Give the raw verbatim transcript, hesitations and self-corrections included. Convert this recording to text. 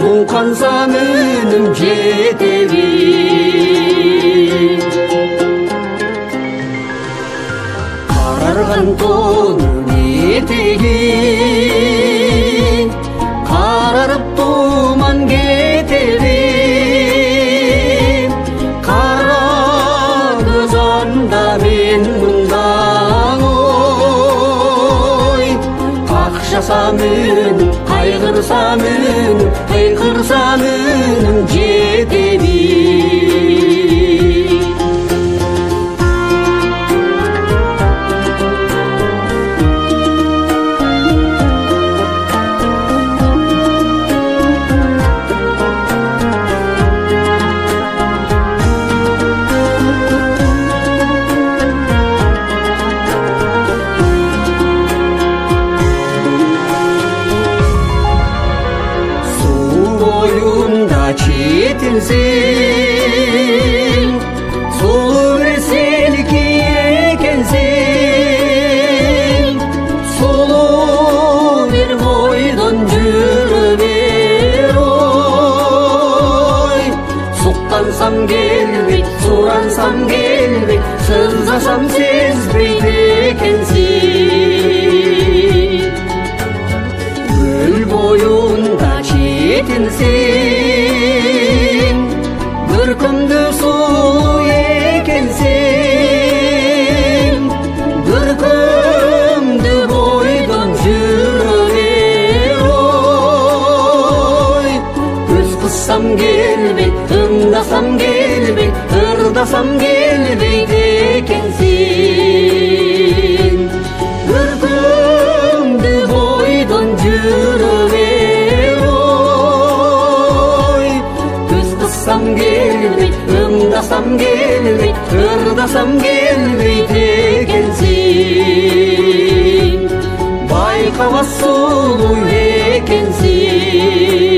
мұңқансамының жетеби қарарған тонын етегі қарарып тұман кетеді қара көз анда мен мұндаң ой қақшасамын қайғырсамын қайқырсамын жетеби жетілсең сұлу бір селки екенсің сұлу бір бойдан жүрі бер ой сұқтансам келбей сұрансам келбей сызасам сезбейді екенсің гүл бойында жетілсең бір күнді сұлу екенсің бір күнді бойдан жүрі бер ой көз қыссам келбей тыңдасам келбей ырдасам келбейді екенсің бір күнді бойдан жүрі бер ой көз қыссам келбей ымдасам келбей ырдасам келбейді екенсің байқауға сұлу екенсің